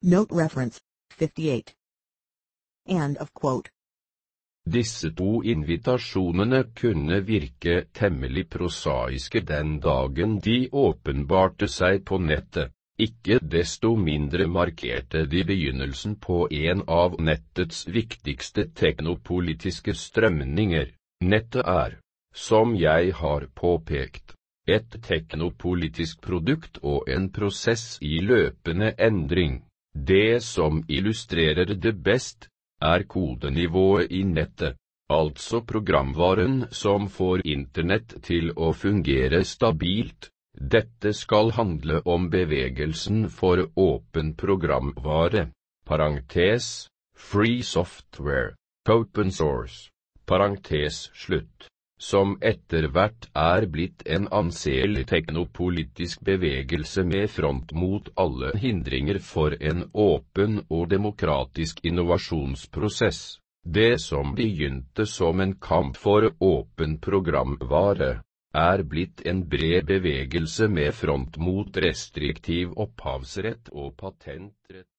Note reference, 58. End of quote. Disse to invitasjonene kunne virke temmelig prosaiske den dagen de åpenbarte seg på nettet. Ikke desto mindre markerte de begynnelsen på en av nettets viktigste teknopolitiske strømninger. Nettet er, som jeg har påpekt, et teknopolitisk produkt og en prosess i løpende endring. Det som illustrerer det best, er kodenivået i nettet, altså programvaren som får internett til å fungere stabilt. Dette skal handle om bevegelsen for åpen programvare, parentes, free software, open source, parentes slutt, som etter hvert er blitt en anselig teknopolitisk bevegelse med front mot alle hindringer for en åpen og demokratisk innovasjonsprosess. Det som begynte som en kamp for åpen programvare, er blitt en bred bevegelse med front mot restriktiv opphavsrett og patentrett.